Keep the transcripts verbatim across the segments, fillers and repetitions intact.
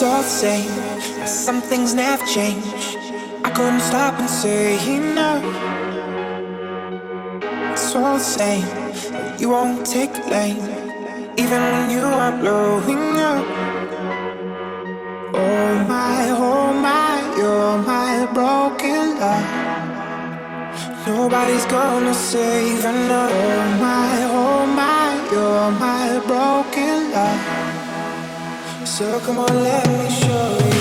all the same. Some things never change. I couldn't stop and say no. It's all the same. You won't take the blame, even when you are blowing up. Oh my, oh my, you're my broken love. Nobody's gonna save enough. Oh my, oh my, you're my broken love. So come on, let me show you.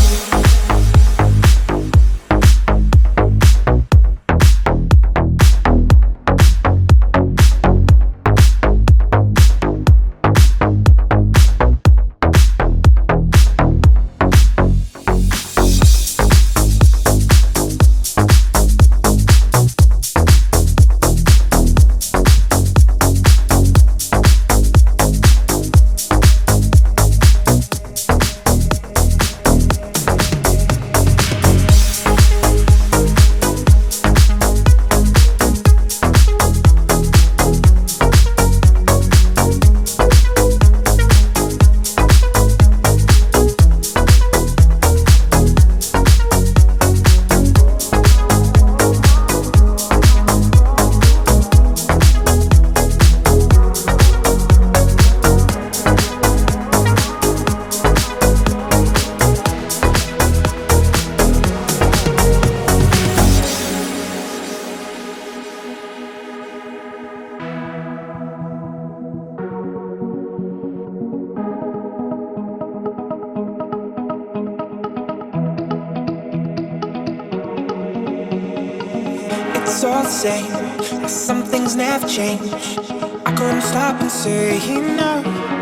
It's all the same. Some things never change. I couldn't stop and say no.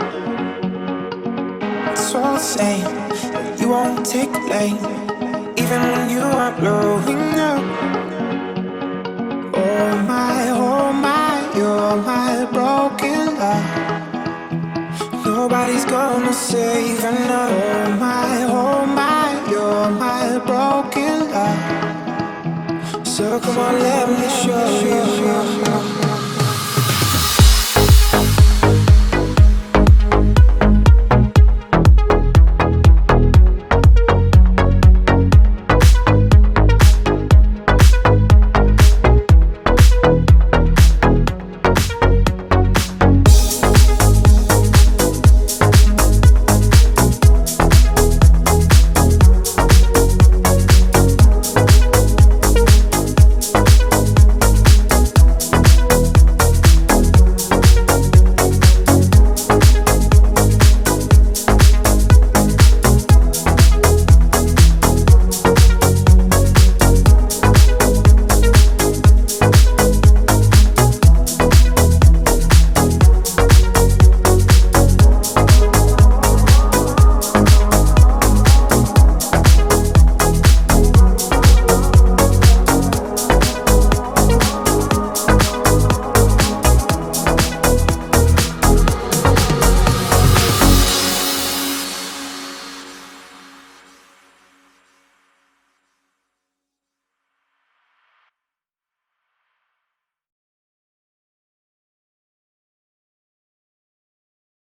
It's all the same. You won't take the blame, even when you are blowing up. Oh my, oh my, you're my broken love. Nobody's gonna save enough. Oh my, oh my, you're my broken love. So come on, let me show you.